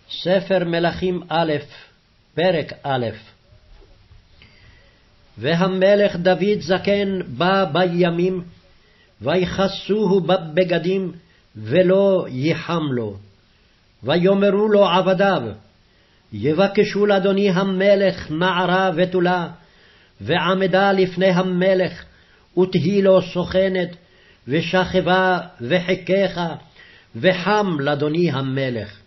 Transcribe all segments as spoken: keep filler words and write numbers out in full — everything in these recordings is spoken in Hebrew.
ספר מלכים א', פרק א'. והמלך דוד זקן בא בימים, ויכסוהו בבגדים, ולא ייחם לו. ויאמרו לו עבדיו, יבקשו לאדוני המלך נערה בתולה, ועמדה לפני המלך, ותהי לו סוכנת, ושכבה וחיקך, וחם לאדוני המלך.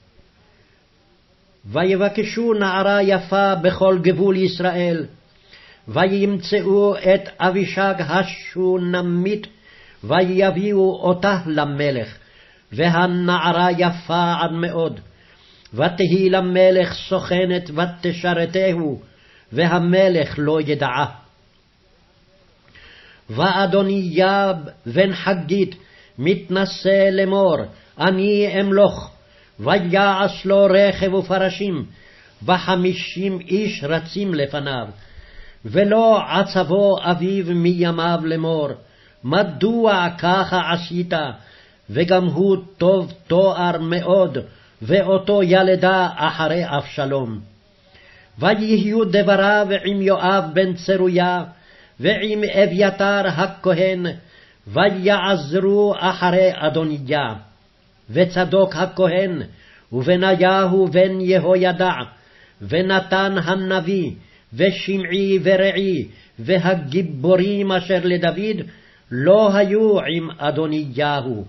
ויבקשו נערה יפה בכל גבול ישראל, וימצאו את אבישג השונמית, ויביאו אותה למלך, והנערה יפה עד מאוד. ותהי למלך סוכנת ותשרתהו, והמלך לא ידעה. ואדוניהו בן חגית מתנשא לאמור, אני אמלוך, ויעש לו רכב ופרשים, וחמישים איש רצים לפניו. ולא עצבו אביו מימיו לאמור, מדוע ככה עשית? וגם הוא טוב תואר מאוד, ואותו ילדה אחרי אבשלום. ויהיו דבריו עם יואב בן צרויה, ועם אביתר הכהן, ויעזרו אחרי אדוניה. וצדוק הכהן, ובניהו בן יהוידע, ונתן הנביא, ושמעי ורעי, והגיבורים אשר לדוד, לא היו עם אדוניהו.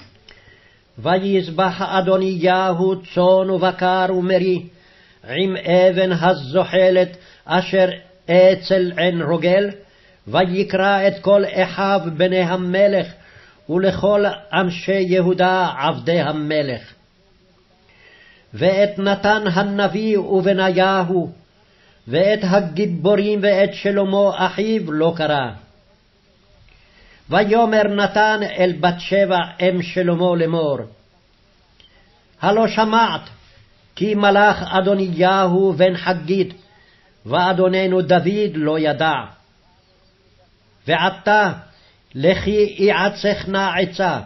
ויזבח אדוניהו צאן ובקר ומרי, עם אבן הזוחלת אשר אצל עין רוגל, ויקרא את כל אחיו בני המלך, ולכל אנשי יהודה עבדי המלך. ואת נתן הנביא ובניהו, ואת הגיבורים ואת שלמה אחיו לא קרא. ויאמר נתן אל בת שבע אם שלמה לאמור, הלא שמעת כי מלך אדוניהו בן חגית, ואדוננו דוד לא ידע. ועתה לכי יעצך נא עצה,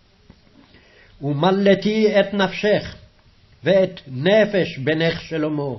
ומלתי את נפשך, ואת נפש בנך שלמה.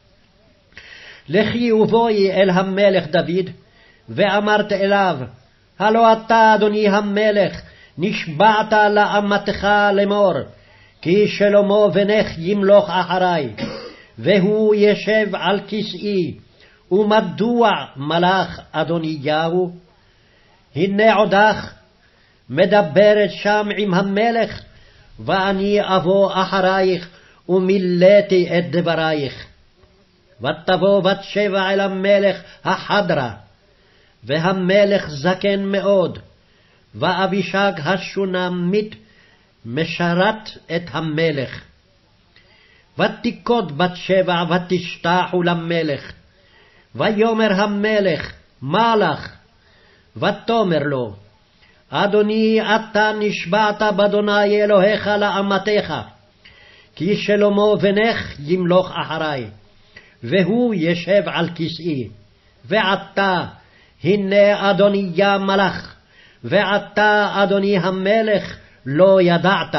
לכי ובואי אל המלך דוד, ואמרת אליו, הלא אתה אדוני המלך, נשבעת לאמתך לאמור, כי שלמה בנך ימלוך אחרי, והוא ישב על כסאי, ומדוע מלך אדוניהו? הנה עודך מדברת שם עם המלך, ואני אבוא אחרייך, ומילאתי את דברייך. ותבוא בת שבע אל המלך החדרה, והמלך זקן מאוד, ואבישג השונמית משרת את המלך. ותיקוד בת שבע ותשתחו למלך. ויאמר המלך, מה לך? ותאמר לו, אדוני, אתה נשבעת באדוני אלוהיך לאמתך, כי שלמה בנך ימלוך אחרי, והוא ישב על כסאי. ועתה הנה אדוניה מלך, ועתה אדוני המלך לא ידעת.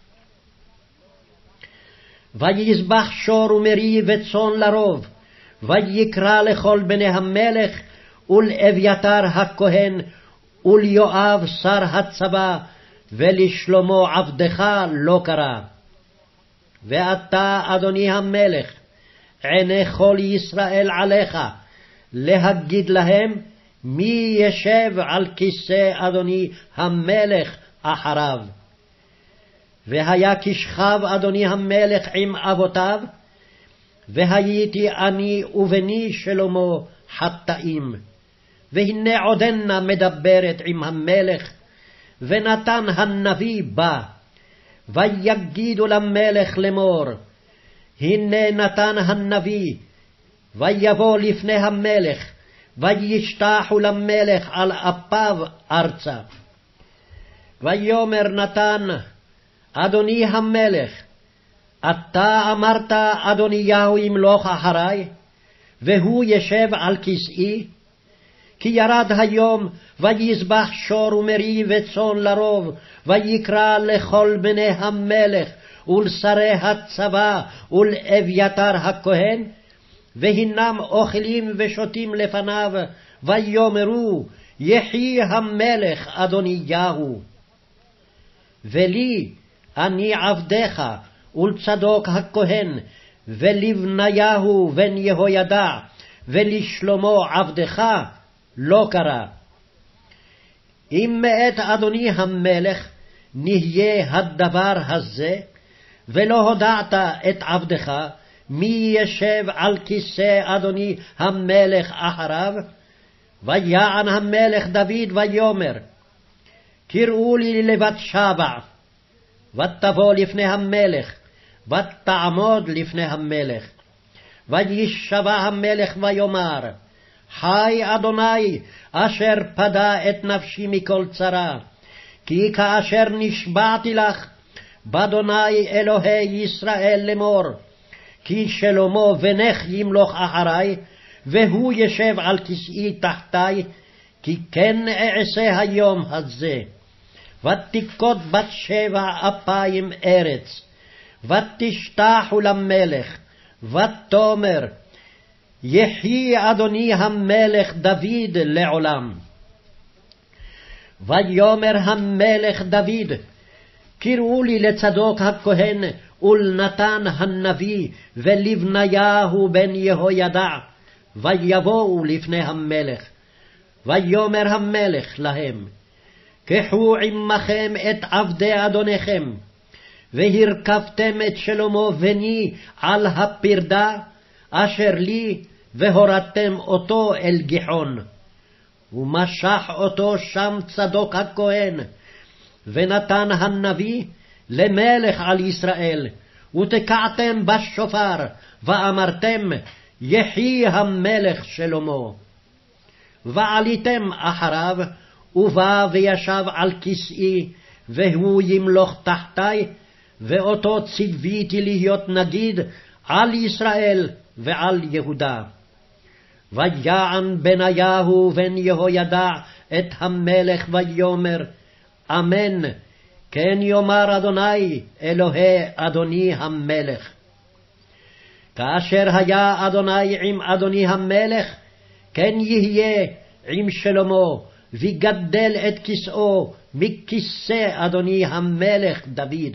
ויזבח שור ומרי וצאן לרוב, ויקרא לכל בני המלך, ולאביתר הכהן, וליואב שר הצבא, ולשלמה עבדך לא קרא. ואתה אדוני המלך, עיני כל ישראל עליך, להגיד להם מי ישב על כיסא אדוני המלך אחריו. והיה כשכב אדוני המלך עם אבותיו, והייתי אני ובני שלמה חטאים. והנה עודנה מדברת עם המלך, ונתן הנביא בא, ויגידו למלך לאמור, הנה נתן הנביא, ויבוא לפני המלך, וישתחו למלך על אפיו ארצה. ויאמר נתן, אדוני המלך, אתה אמרת אדוניהו ימלוך אחרי, והוא ישב על כסאי? כי ירד היום, ויזבח שור ומרי וצאן לרוב, ויקרא לכל בני המלך, ולשרי הצבא ולאביתר הכהן, והנם אוכלים ושותים לפניו, ויאמרו, יחי המלך אדוניהו. ולי, אני עבדך, ולצדוק הכהן, ולבניהו בן יהוידע, ולשלמה עבדך, לא קרה. אם מאת אדוני המלך נהיה הדבר הזה, ולא הודעת את עבדך, מי ישב על כיסא אדוני המלך אחריו? ויען המלך דוד ויאמר, קראו לי לבת שבע, ותבוא לפני המלך, ותעמוד לפני המלך. וישבע המלך ויאמר, חי אדוני אשר פדה את נפשי מכל צרה, כי כאשר נשבעתי לך, באדוני אלוהי ישראל לאמור, כי שלמה בנך ימלוך אחרי, והוא ישב על כסאי תחתי, כי כן אעשה היום הזה. ותפקוד בת שבע אפיים ארץ, ותשתחו למלך, ותאמר, יחי אדוני המלך דוד לעולם. ויאמר המלך דוד, קראו לי לצדוק הכהן ולנתן הנביא ולבניהו בן יהוידע, ויבואו לפני המלך. ויאמר המלך להם, קחו עמכם את עבדי אדוניכם, והרכבתם את שלמה בני על הפרדה אשר לי, והורדתם אותו אל גיחון. ומשח אותו שם צדוק הכהן, ונתן הנביא למלך על ישראל, ותקעתם בשופר, ואמרתם, יחי המלך שלמה. ועליתם אחריו, ובא וישב על כסאי, והוא ימלוך תחתי, ואותו ציוויתי להיות נגיד על ישראל ועל יהודה. ויען בניהו בן יהוידע את המלך ויאמר, אמן, כן יאמר אדוני אלוהי אדוני המלך. כאשר היה אדוני עם אדוני המלך, כן יהיה עם שלמה, ויגדל את כסאו מכיסא אדוני המלך דוד.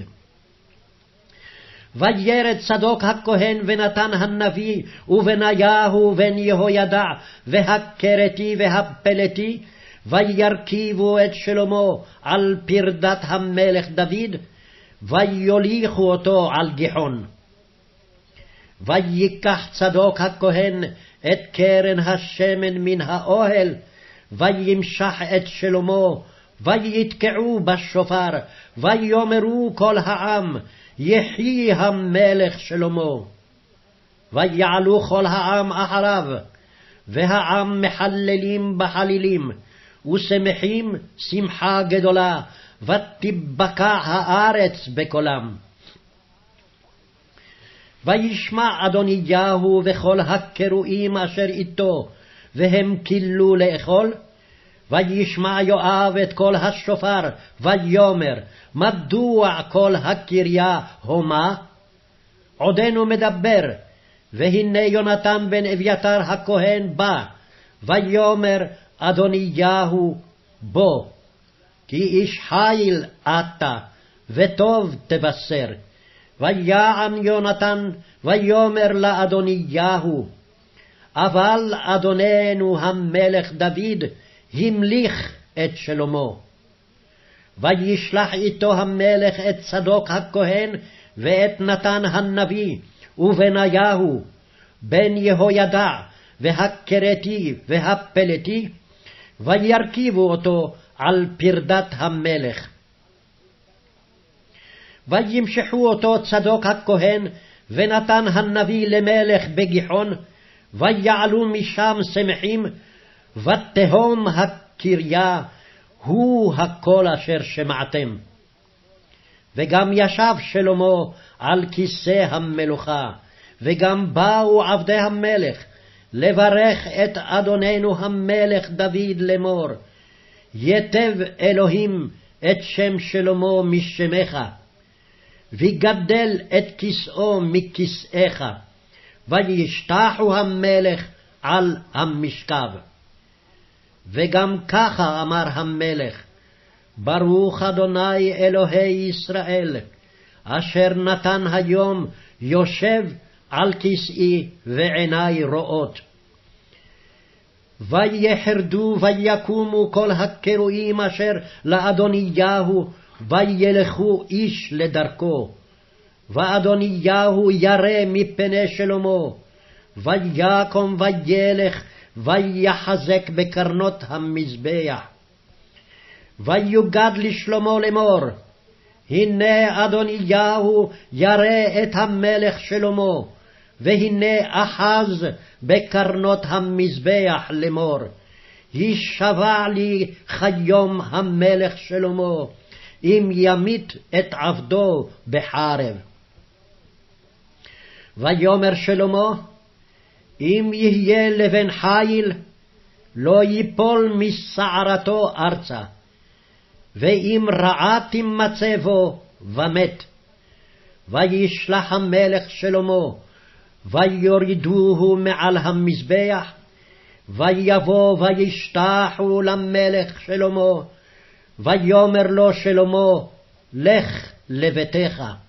וירד צדוק הכהן ונתן הנביא ובניהו בן יהוידע והכרתי והפלתי, וירכיבו את שלמה על פרדת המלך דוד, ויוליכו אותו על גיחון. ויקח צדוק הכהן את קרן השמן מן האוהל, וימשח את שלמה, ויתקעו בשופר, ויאמרו כל העם, יחי המלך שלמה. ויעלו כל העם אחריו, והעם מחללים בחלילים, ושמחים שמחה גדולה, ותבקע הארץ בקולם. וישמע אדוניהו וכל הקרואים אשר איתו, והם כילו לאכול. וישמע יואב את קול השופר, ויאמר, מדוע כל הקריה הומה? עודנו מדבר, והנה יונתן בן אביתר הכהן בא, ויאמר אדוניהו בו, כי איש חיל אתה, וטוב תבשר. ויען יונתן, ויאמר לאדוניהו, אבל אדוננו המלך דוד המליך את שלמה. וישלח איתו המלך את צדוק הכהן ואת נתן הנביא ובניהו בן יהוידע והכרתי והפלתי, וירכיבו אותו על פרדת המלך. וימשחו אותו צדוק הכהן ונתן הנביא למלך בגיחון, ויעלו משם שמחים, ותהום הקריה הוא הקול אשר שמעתם. וגם ישב שלמה על כיסא המלוכה, וגם באו עבדי המלך לברך את אדוננו המלך דוד לאמור, יתב אלוהים את שם שלמה משמך. ויגדל את כסאו מכסאיך, וישתחו המלך על המשכב. וגם ככה אמר המלך, ברוך אדוני אלוהי ישראל, אשר נתן היום יושב על כסאי ועיני רואות. ויחרדו ויקומו כל הקרואים אשר לאדוניהו, וילכו איש לדרכו. ואדוניהו ירא מפני שלמה, ויקום וילך, ויחזק בקרנות המזבח. ויוגד לשלמה לאמור, הנה אדוניהו ירא את המלך שלמה, והנה אחז בקרנות המזבח לאמור, הישבע לי כיום המלך שלמה, אם ימית את עבדו בחרב. ויאמר שלמה, אם יהיה לבן חיל, לא ייפול משערתו ארצה, ואם רעה תימצא בו, ומת. וישלח המלך שלמה, ויורידוהו מעל המזבח, ויבוא וישתחו למלך שלמה, ויאמר לו שלמה, לך לביתך.